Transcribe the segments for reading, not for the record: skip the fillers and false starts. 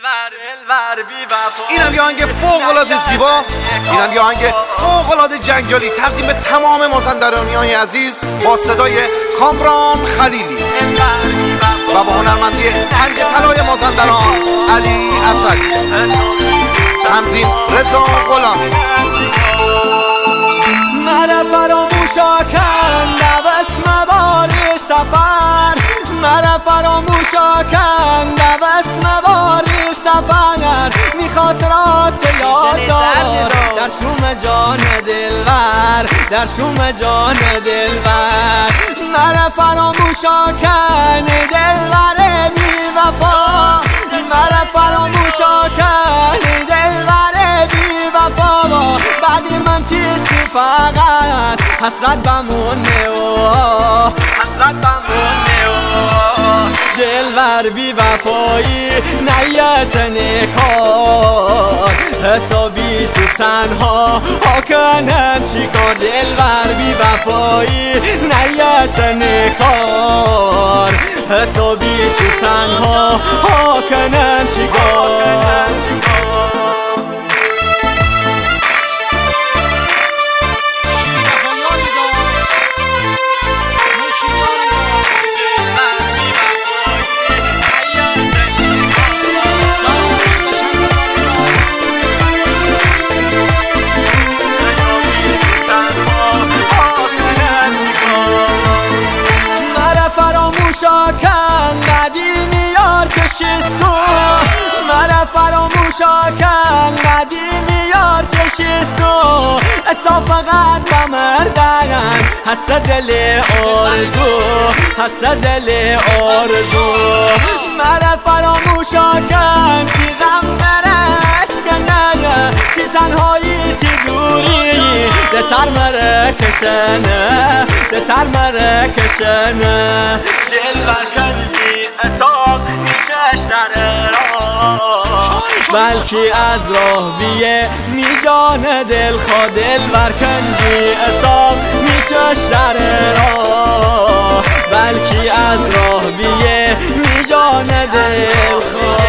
اینم یه آهنگ فوق‌العاده زیبا، اینم یه آهنگ فوق‌العاده جنجالی تقدیم تمام مازندرانیان عزیز با صدای کامران خلیلی و با هنرمندی پنج طلای مازندران علی اسدی، تنظیم رضا غلامی. مرا فراموشا کن اسم بار سفر، مرا فراموشا کن اسم بار سفر، می خاطرات یاد دار در شوم جان دلبر، در شوم جان دلبر. مرا فراموشا کن دلبر بی وفا، مرا فراموشا کن دلبر بی وفا. بعد من چیزی فقط حسرت بمونه و حسرت بمونه و دلبر بی وفایی نیت نکار، حسابی تو تنها ها کنم چی کار. دلبر بی وفایی نیت نکار، حسابی تو تنها ها کنم چی کار. فراموشا کن قدیمی یار چشیستو، مرا فراموشا کن قدیمی یار چشیستو. اصلا فقط بمردن حس دل آرزو، حس دل آرزو. مرا فراموشا کن تی غم برش کنه، تی تنهایی تی دوری دتر مره کشنه، دتر مره کشنه. دلبر کندی اتاق نیچش در راه، بلکی از راه بیه نی جان دل خواه. دلبر کندی اتاق نیچش در راه، بلکی از راه بیه نی جان دل خواه.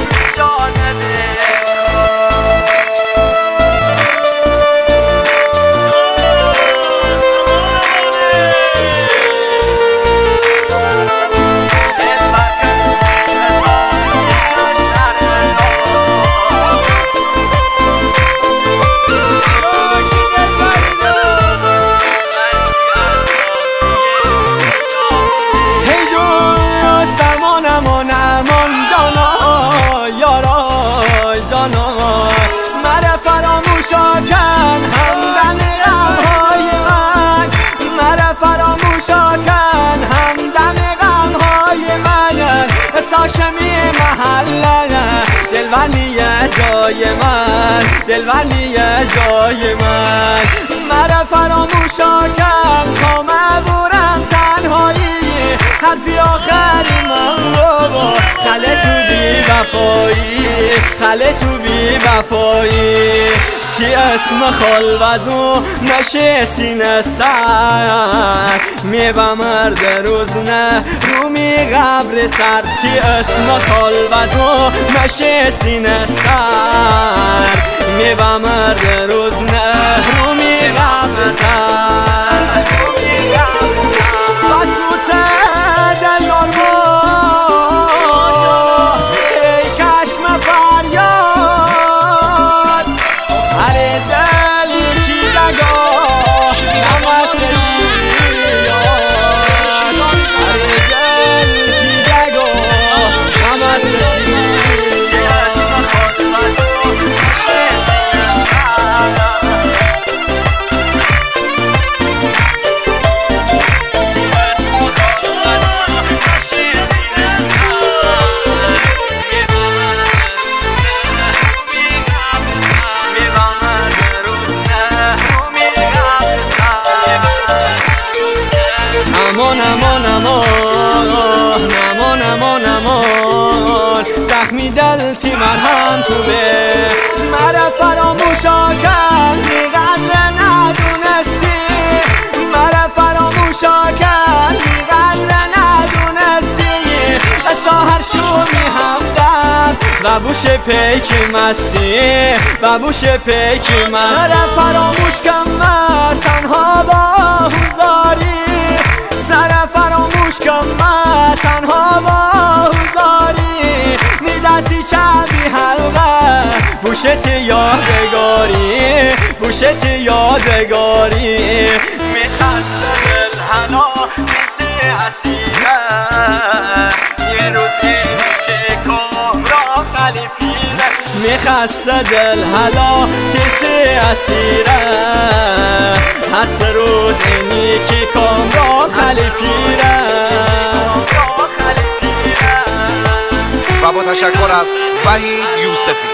مرا فراموشا کن همدم غمهای من، مرا فراموشا کن همدم غمهای من. ساشمی محله دلبر نیه جای من، دلبر نیه جای من. مرا فراموشا کن خامه بورم تنهایی، حرفی آخری من بابا خله تو بی وفایی، خله تو بی وفایی. چی اسم خالوزو نشه سینه سر، می بمرد روز نه رومی قبر سر. چی اسم خالوزو نشه سینه سر، می بمرد روز نه رومی قبر سر. بسوت دل یار نمان زخمی دل تی مرهم کوبه. مرا فراموشا کن قدر ندونستی، مرا فراموشا کن قدر ندونستی. ساهر شو می همدم و بوش پیک مستی و بوش پیک مستی سر فراموش کم من تنها با هزاری سر فراموش کم من تنها با هزاری میدستی چبی حلقه بوشت یادگاری بوشت یادگاری میخسته دل هلا کسی اسیره یه روزی که کامران خلی پیره میخسته دل هلا کسی اسیره حتی روز اینی که کامران خلی پیره و با تشکر از وحید یوسفی.